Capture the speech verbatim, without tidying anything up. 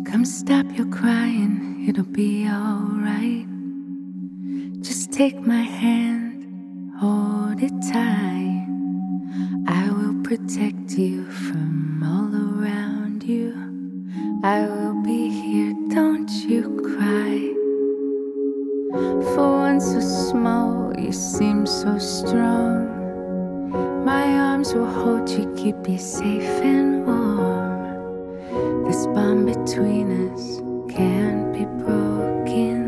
Come stop your crying, it'll be alright. Just take my hand, hold it tight. I will protect you from all around you. I will be here, don't you cry. For one so small, you seem so strong. My arms will hold you, keep you safe and warm. This bond between us can't be broken.